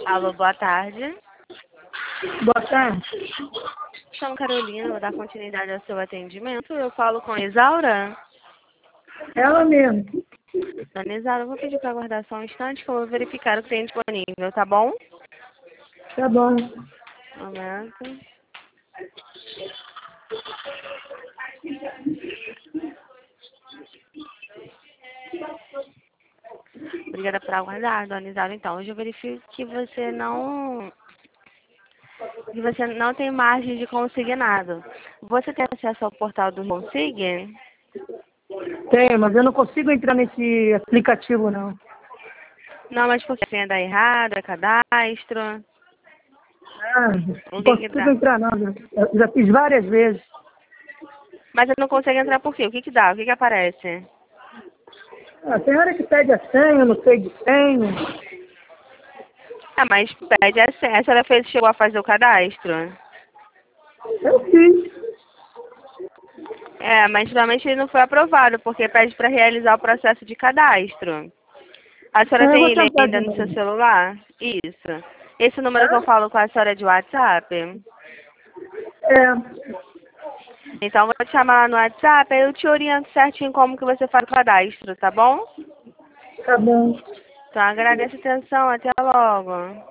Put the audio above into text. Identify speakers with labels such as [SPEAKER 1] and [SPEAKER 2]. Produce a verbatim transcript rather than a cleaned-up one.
[SPEAKER 1] Alô, boa tarde.
[SPEAKER 2] Boa tarde.
[SPEAKER 1] Sou Carolina, vou dar continuidade ao seu atendimento. Eu falo com Isaura.
[SPEAKER 2] Ela mesmo.
[SPEAKER 1] Dona Isaura, eu vou pedir para aguardar só um instante que eu vou verificar o que tem disponível, tá bom?
[SPEAKER 2] Tá bom.
[SPEAKER 1] Um momento. Obrigada por aguardar, Dona Isaura. Então, hoje eu verifico que você não... que você não tem margem de consignado. Você tem acesso ao portal do Consig?
[SPEAKER 2] Tem, mas eu não consigo entrar nesse aplicativo, não.
[SPEAKER 1] Não, mas porque a senha dá errada, cadastro.
[SPEAKER 2] Ah,
[SPEAKER 1] O
[SPEAKER 2] não
[SPEAKER 1] que que
[SPEAKER 2] consigo
[SPEAKER 1] dá?
[SPEAKER 2] entrar, não. Eu já fiz várias vezes.
[SPEAKER 1] Mas você não consegue entrar por quê? O que que dá? O que que aparece?
[SPEAKER 2] Ah, tem hora que pede a senha, eu não sei de senha.
[SPEAKER 1] Ah, mas pede a senha. A senhora fez, chegou a fazer o cadastro?
[SPEAKER 2] Eu fiz.
[SPEAKER 1] É, mas realmente ele não foi aprovado, porque pede para realizar o processo de cadastro. A senhora
[SPEAKER 2] Ah, eu
[SPEAKER 1] tem
[SPEAKER 2] vou
[SPEAKER 1] ele
[SPEAKER 2] tentar de
[SPEAKER 1] ainda no seu
[SPEAKER 2] novo.
[SPEAKER 1] celular? Isso. Esse número que eu
[SPEAKER 2] Tá?
[SPEAKER 1] falo com a senhora é de WhatsApp?
[SPEAKER 2] É.
[SPEAKER 1] Então, eu vou te chamar lá no WhatsApp, aí eu te oriento certinho como que você faz o cadastro, tá bom?
[SPEAKER 2] Tá bom.
[SPEAKER 1] Então, agradeço a atenção. Até logo.